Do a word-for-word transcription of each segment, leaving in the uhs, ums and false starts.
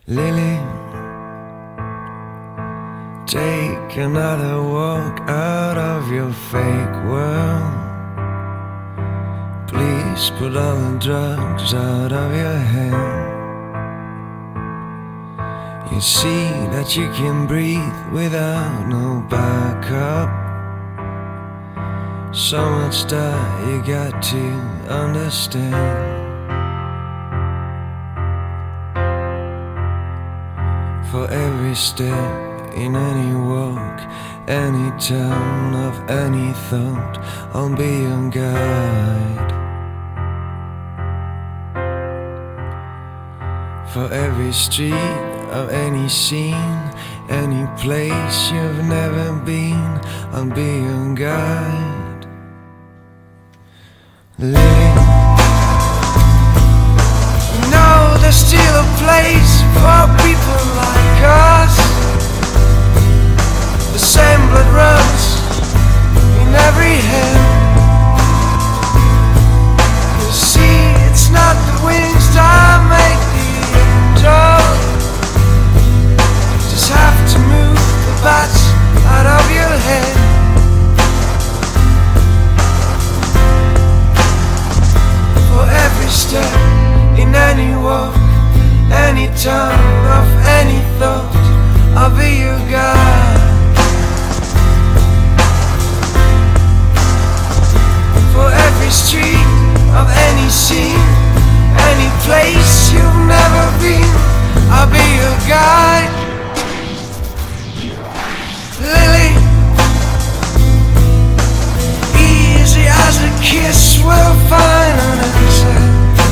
Lily, take another walk out of your fake world. Please put all the drugs out of your head. You see that you can breathe without no backup. So much that you got to understand. For every step in any walk, any turn of any thought, I'll be your guide. For every street of any scene, any place you've never been, I'll be your guide. Lily, no, there's still a place for people like us. The same blood runs in every hand. You see, it's not the wings that make the angel. You just have to move the bats out of your head. For every step in any walk, any turn of any thought, I'll be your guide. For every street of any scene, any place you've never been, I'll be your guide. Lily, easy as a kiss will find an answer.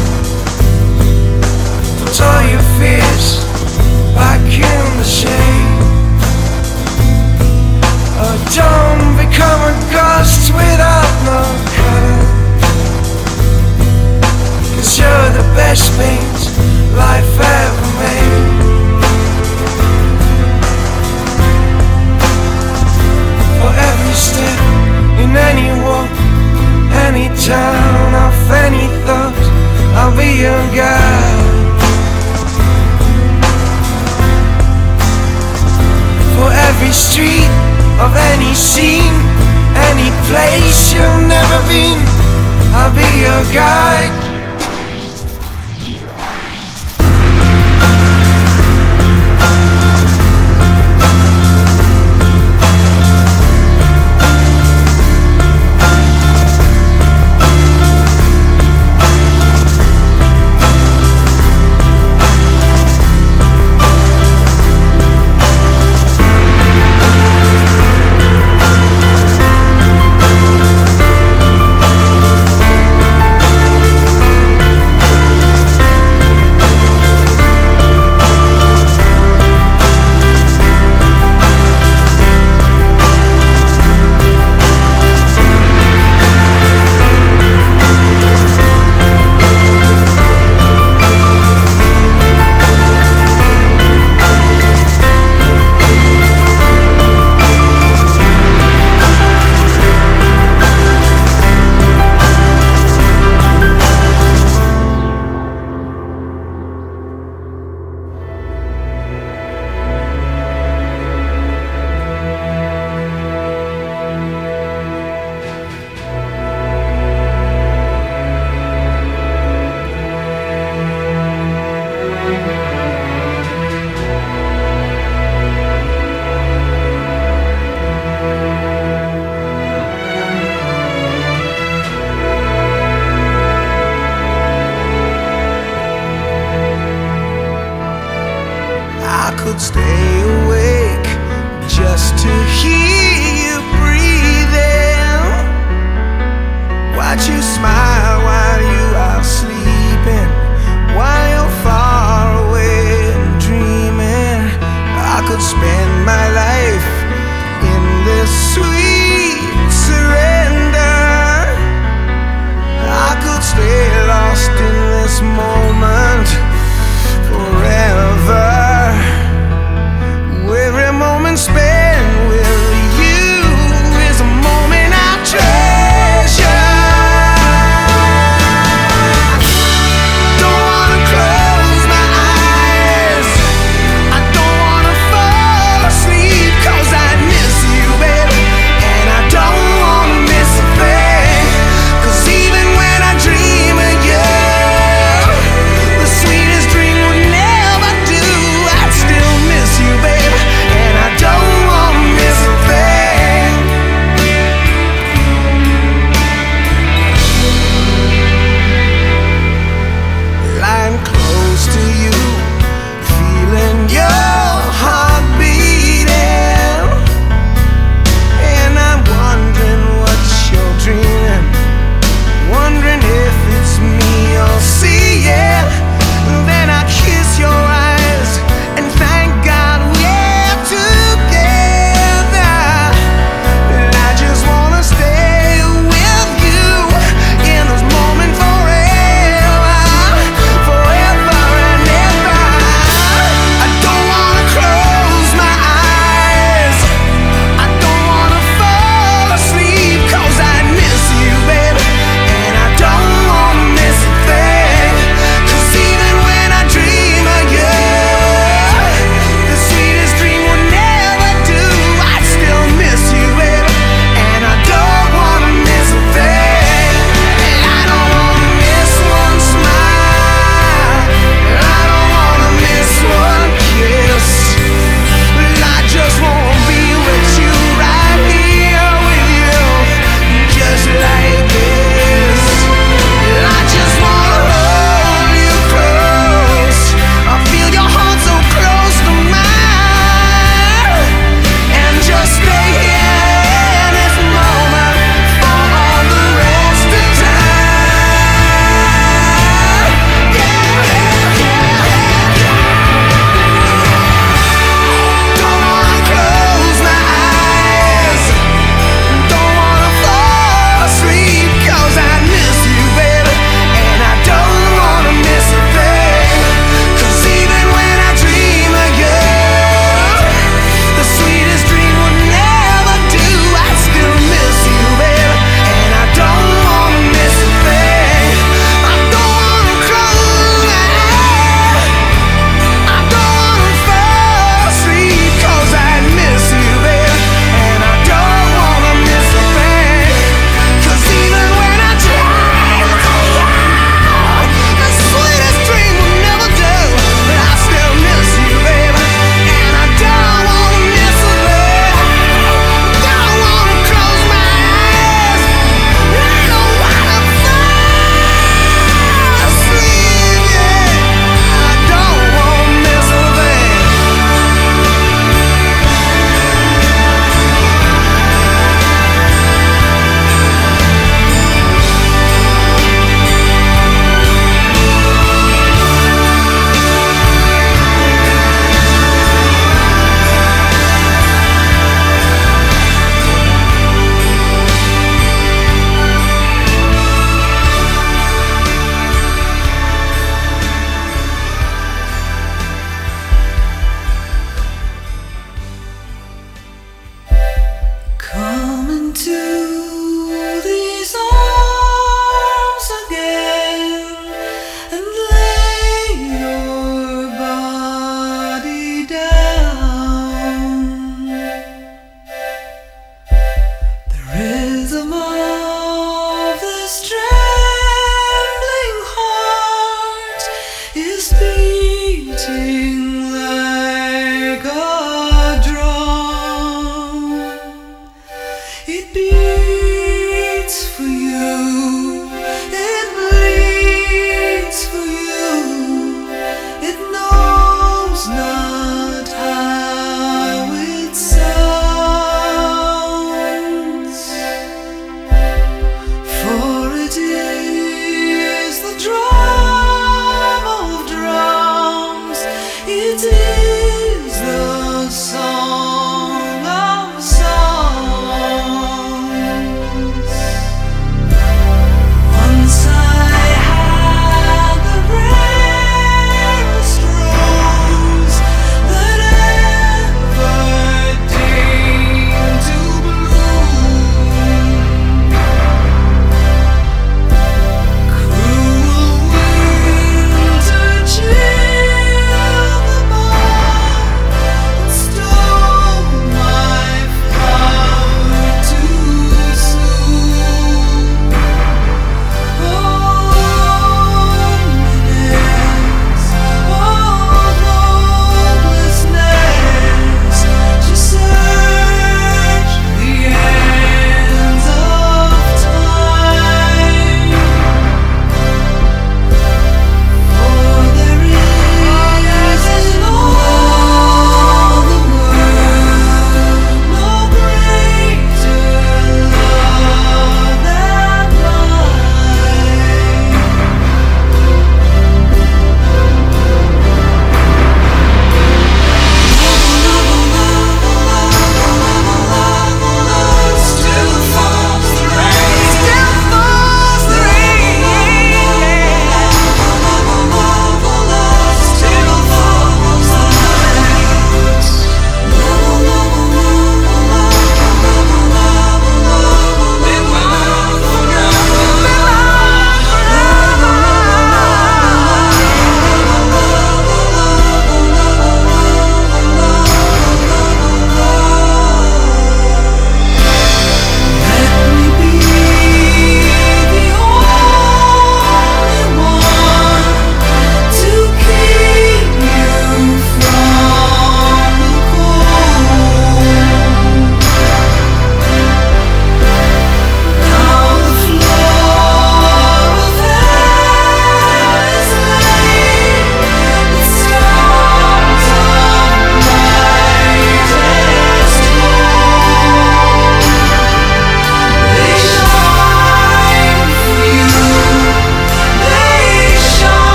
Put all your fears back in the shade. Oh, don't become a ghost without no color. Cause you're the best paint life ever made. For every step in any walk, any town of any thought, I'll be your guide. For every street of any scene, any place you've never been, I'll be your guide. Stay awake just to hear you breathing. Watch you smile while you are sleeping, while you're far away and dreaming. I could spend my life in this sweet surrender. I could stay lost in this moment forever.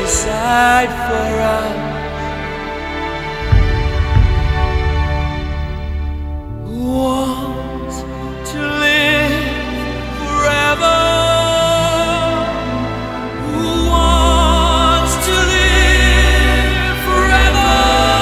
decide for us. Who wants to live forever? Who wants to live forever?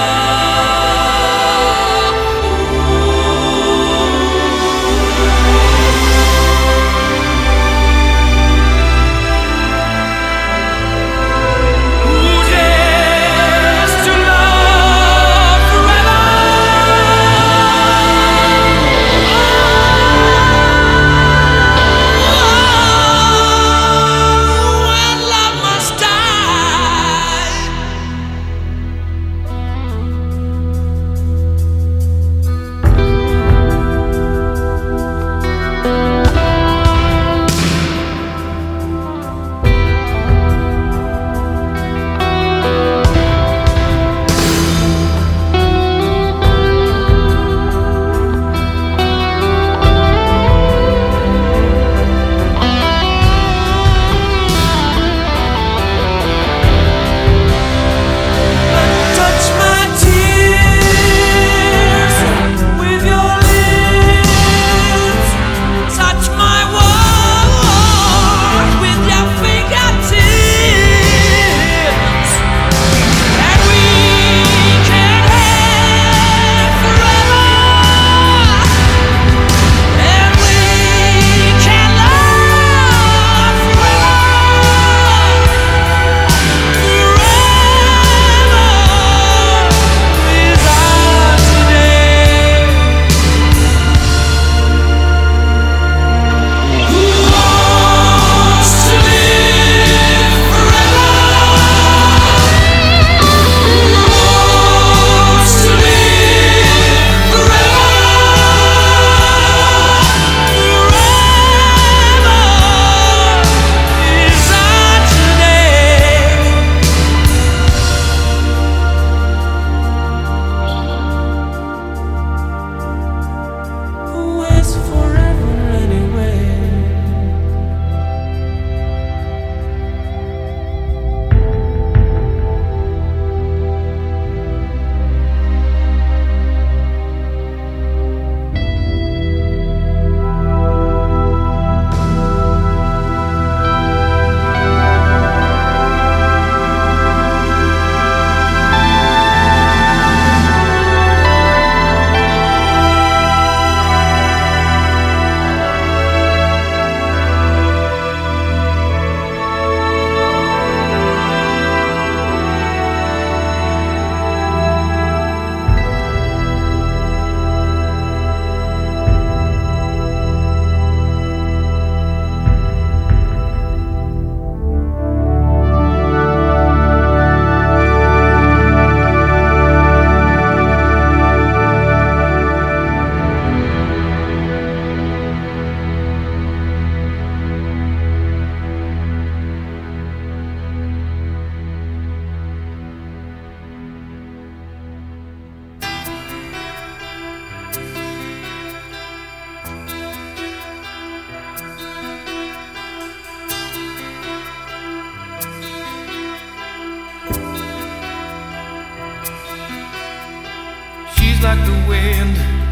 Like the wind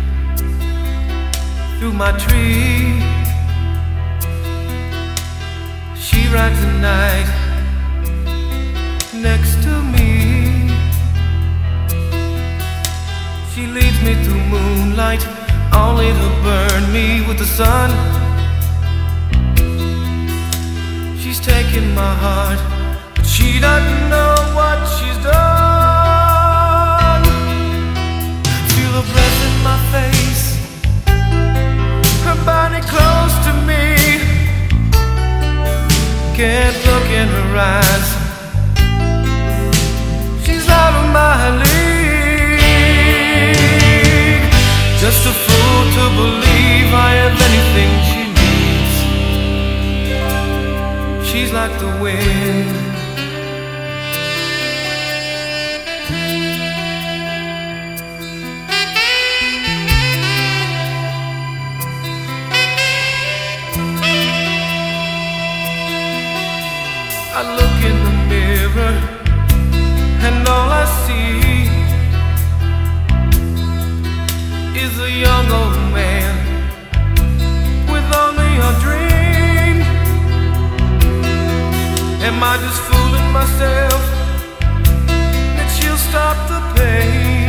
through my tree, she rides the night next to me. She leads me through moonlight, only to burn me with the sun. She's taking my heart, but she doesn't know what she's done. The breath in my face, her body close to me. Can't look in her eyes, she's out of my league. Just a fool to believe I have anything she needs. She's like the wind. I look in the mirror mirror, and all I see is a young old man with only a dream. Am I just fooling myself that she'll stop the pain?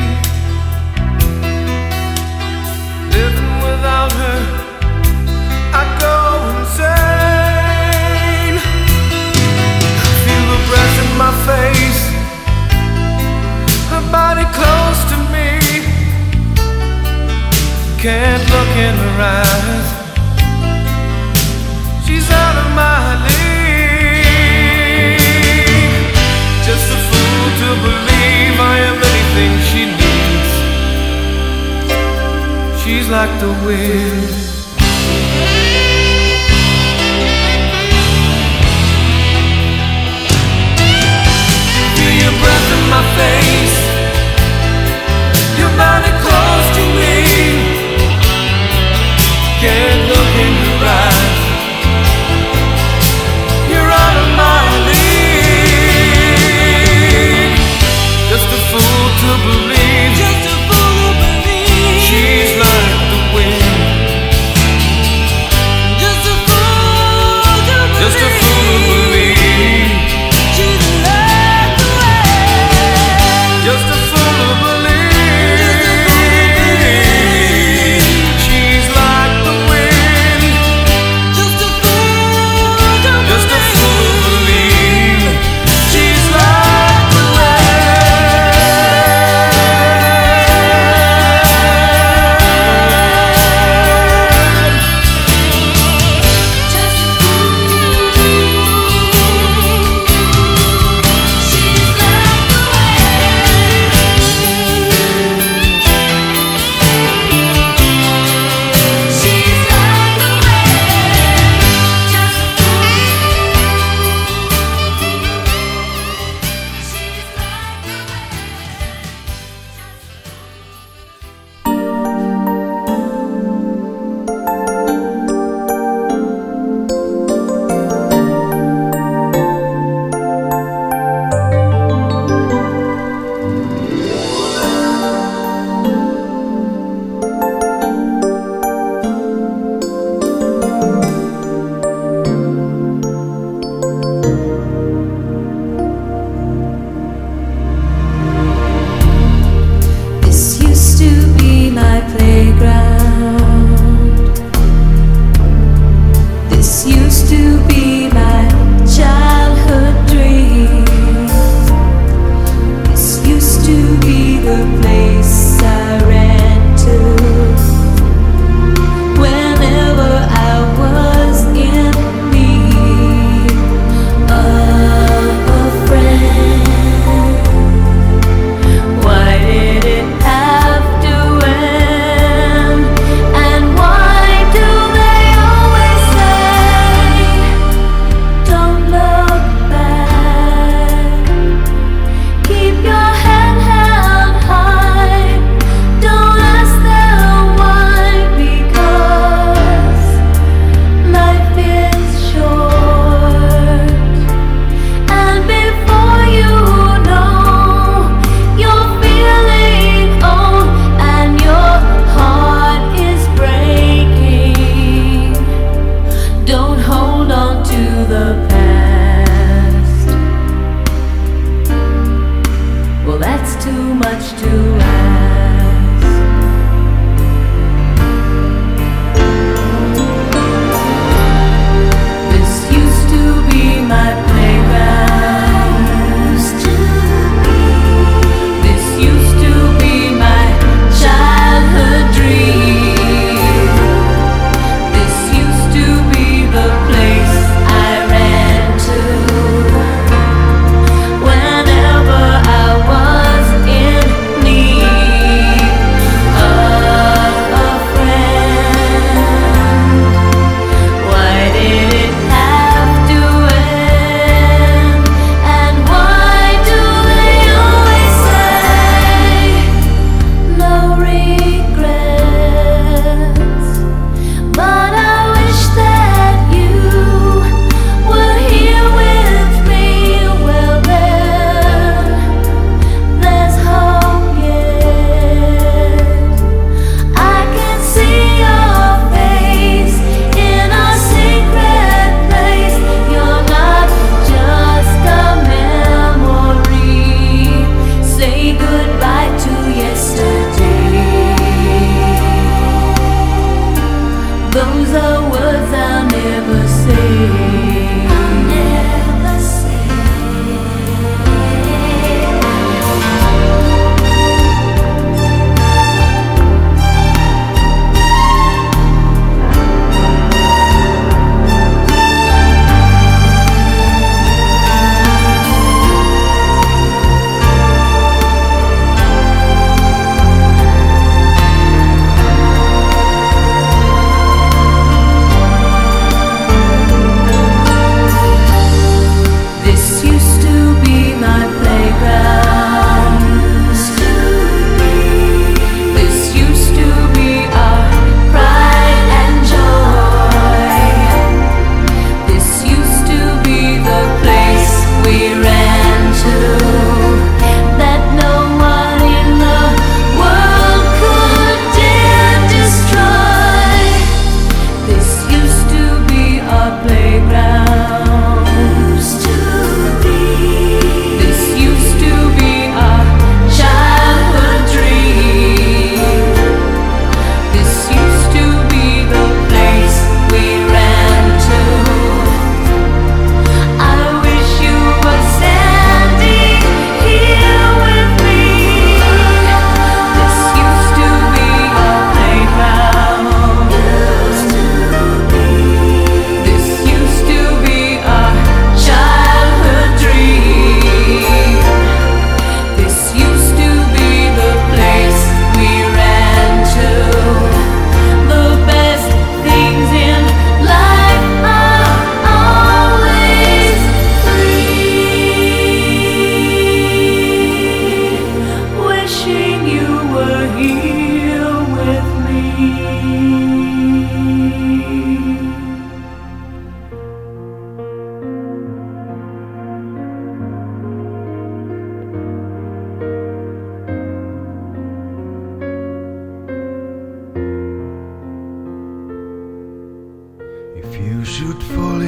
Living without her, I go insane. Feel the breath in my face, her body close to me. Can't look in her eyes, she's out of my league. Just a fool to believe I am anything she needs. She's like the wind. Feel your breath in my face, your body close to me. Can't look in your eyes, you're out of my league. Just a fool to believe, just a fool to believe she's like the wind. Just a fool to believe, just a fool to believe she's like the wind. Just a fool to believe she's like the wind. Just a fool to just a fool to believe she's like the Whenever I was in need.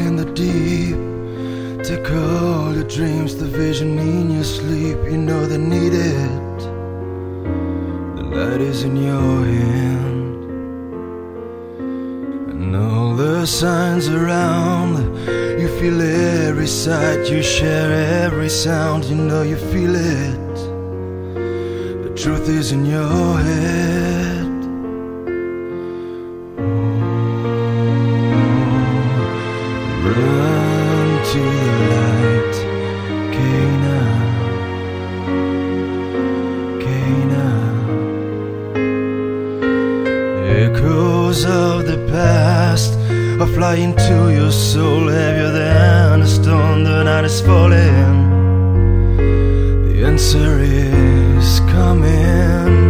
in the deep. Take all your dreams, the vision in your sleep. You know they need it. The light is in your hand, and all the signs around. You feel every sight, you share every sound. You know you feel it. The truth is in your head. Run to the light, Cana, Cana. Echoes of the past are flying to your soul, heavier than a stone. The night is falling, the answer is coming.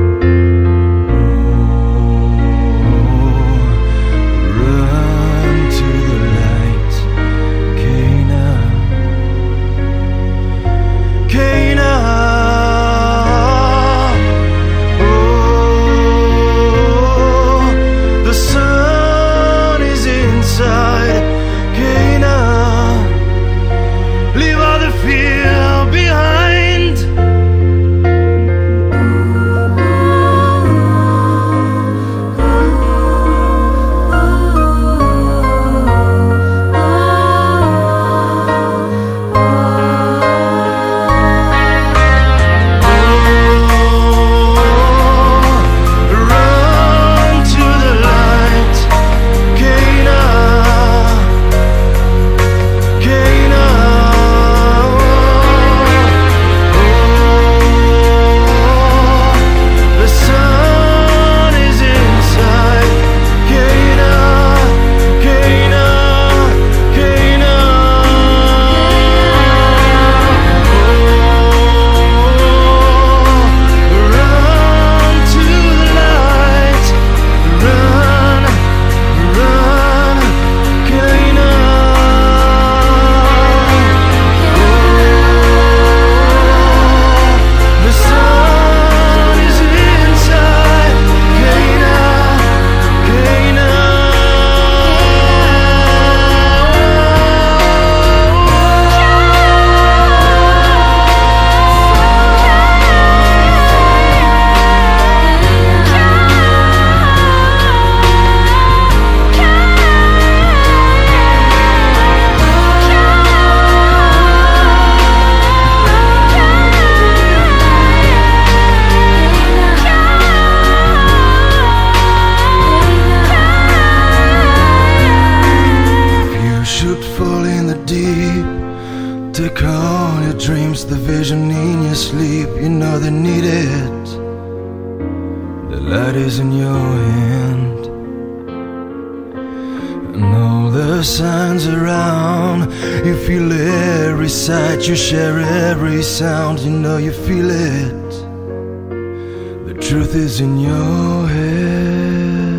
Take all your dreams, the vision in your sleep. You know they need it. The light is in your hand, and all the signs around. You feel every sight, you share every sound. You know you feel it. The truth is in your head.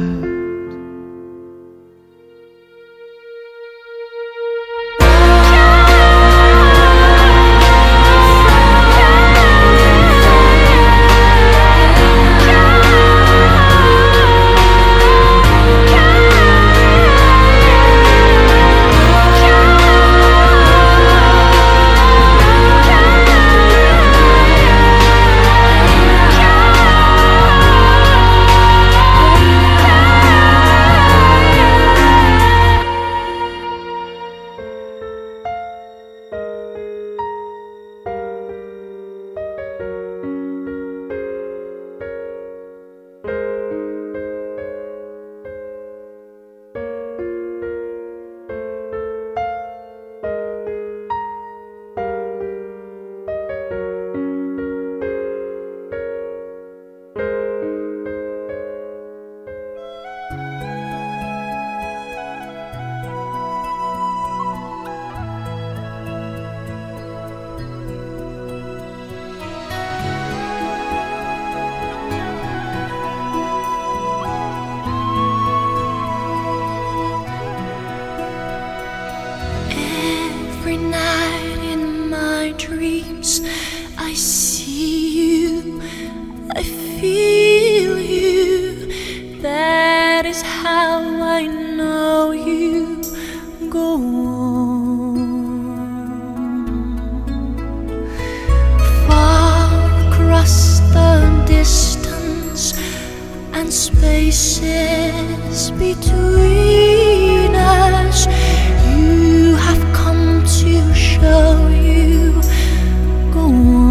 I see you, I feel you. That is how I know you. Go Spaces between us, you have come to show you. Go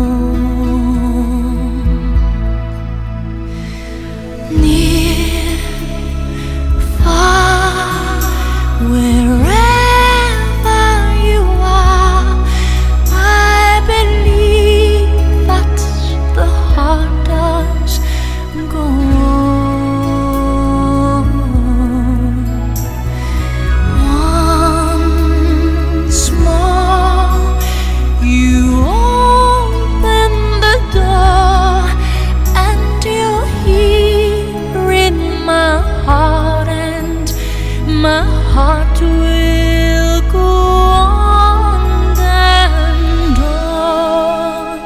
on, near, far, wherever you are. I believe that the heart does go on. My heart will go on and on.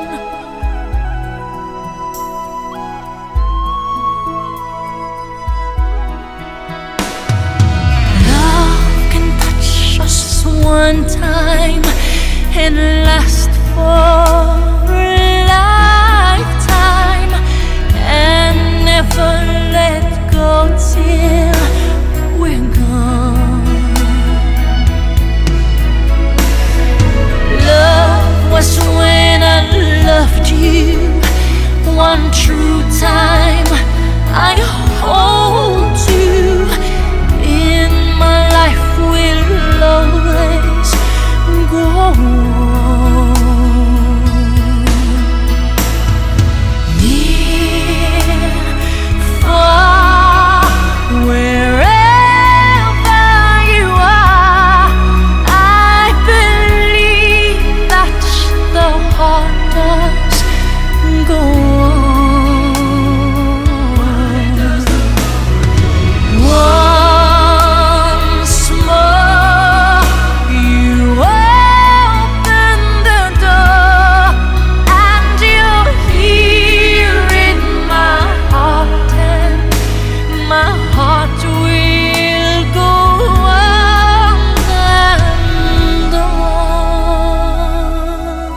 Love can touch us one time and last for a lifetime and never let go till we're gone. Love was when I loved you one true time. I hold you in my life, will always go on. Near, far, wherever go on. Once more, you open the door, and you're here in my heart, and my heart will go on and on.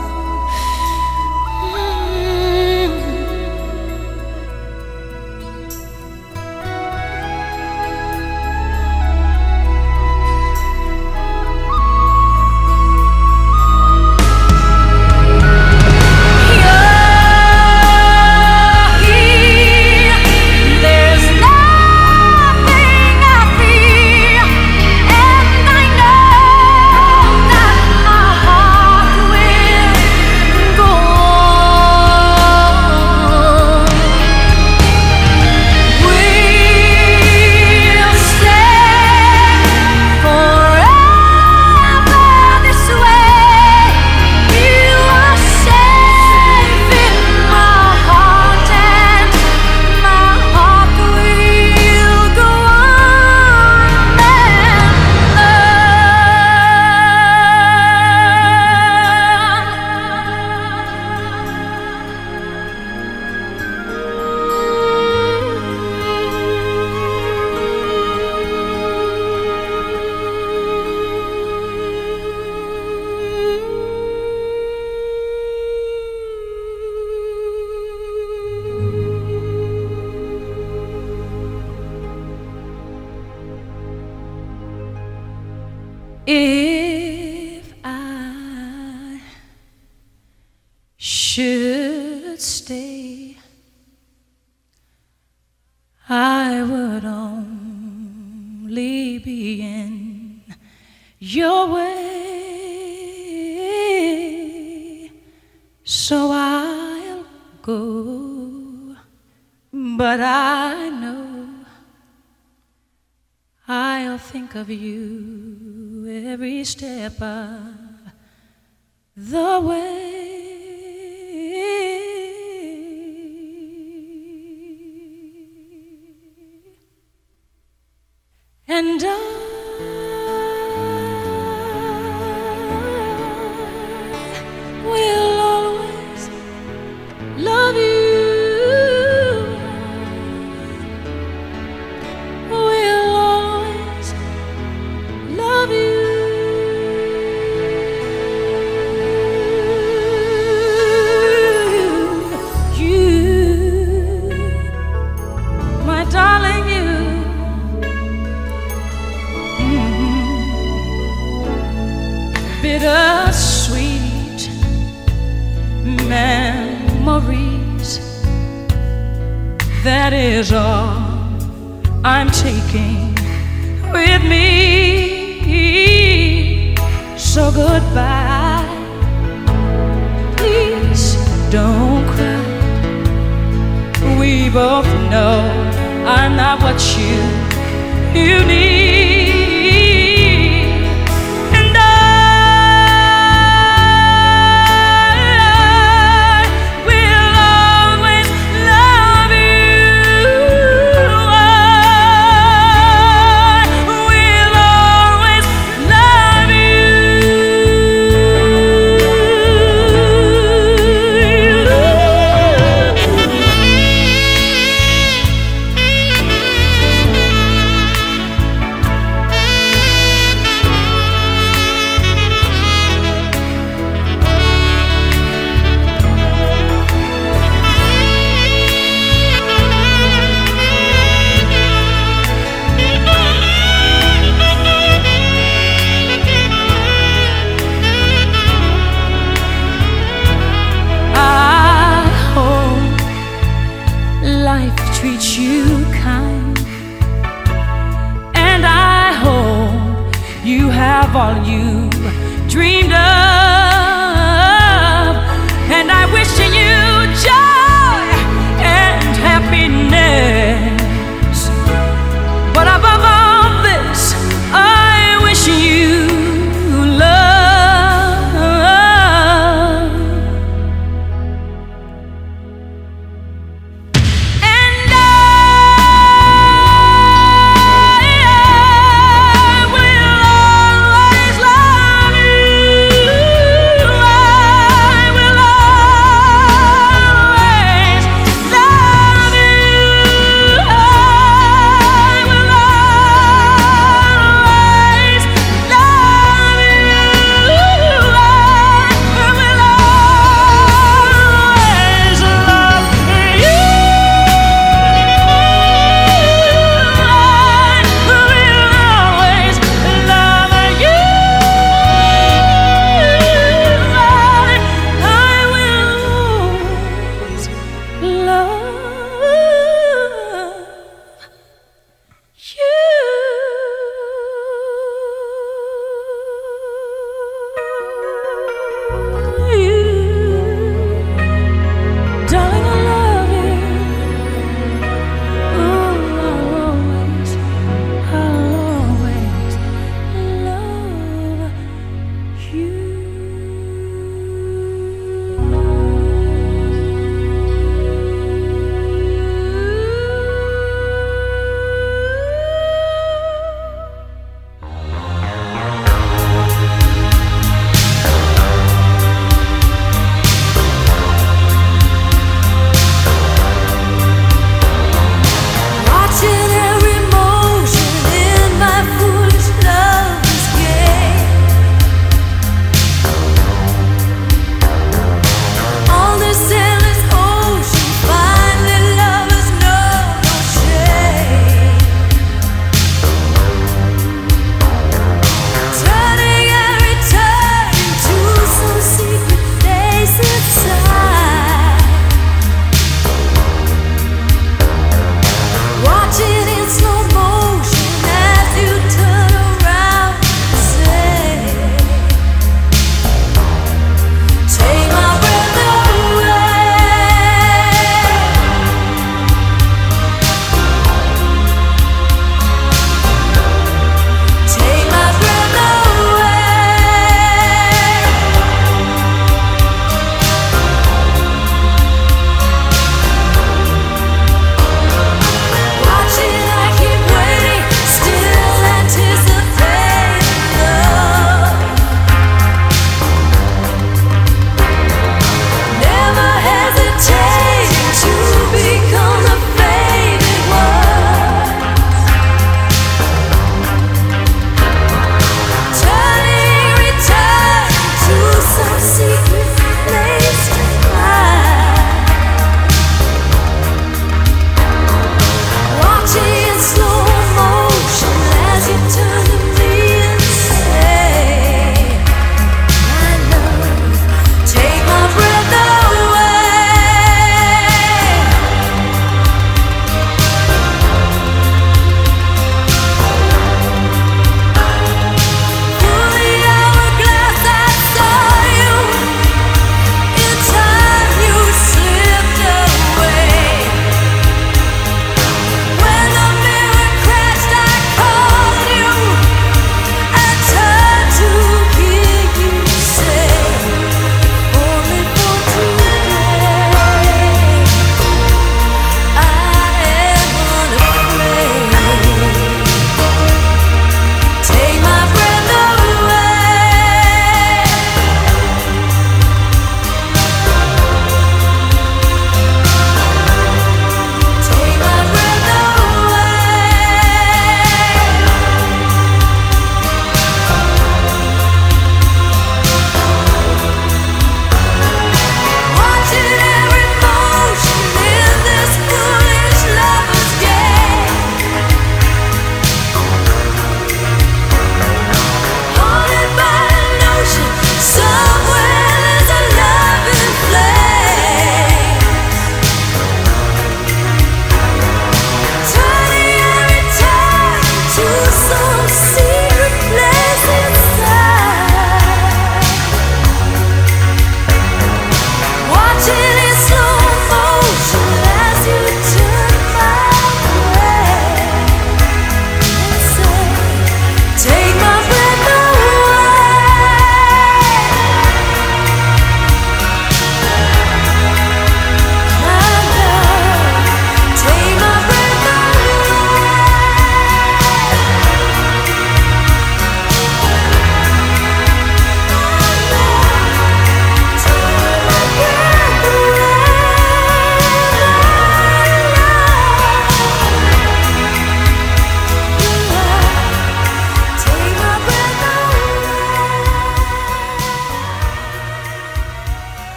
If I should stay, I would only be in your way, so I'll go, but I know I'll think of you every step of the way. And I will always love you. Will always love you. bittersweet memories. That is all I'm taking with me. So goodbye. Please don't cry. We both know I'm not what you you need, and I will always love you. I will always love treat you kind, and I hope you have all you dreamed of, and I wish you joy and happiness, but above all this I wish you love.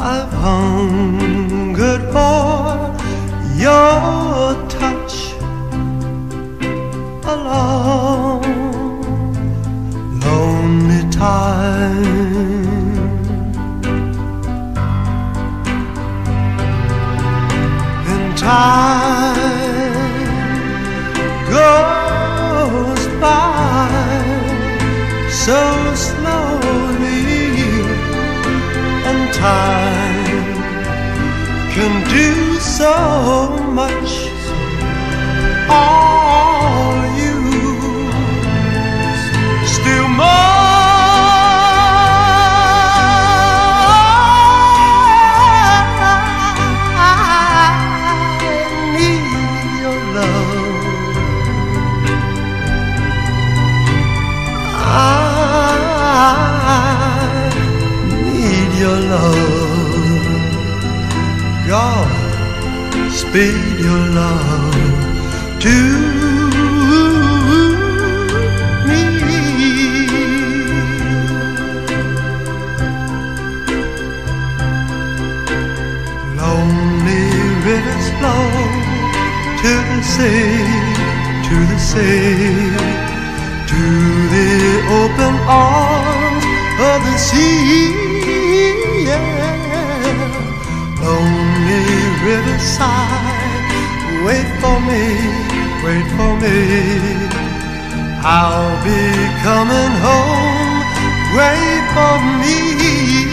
I've hungered for your touch a long, lonely time. And time goes by so slowly, and time can do so much. All you still more. I need your love. I need your love. God, speed your love to me. Lonely rivers flow to the sea, to the sea, to the open arms of the sea. Yeah. Lonely riverside, wait for me, wait for me. I'll be coming home, wait for me.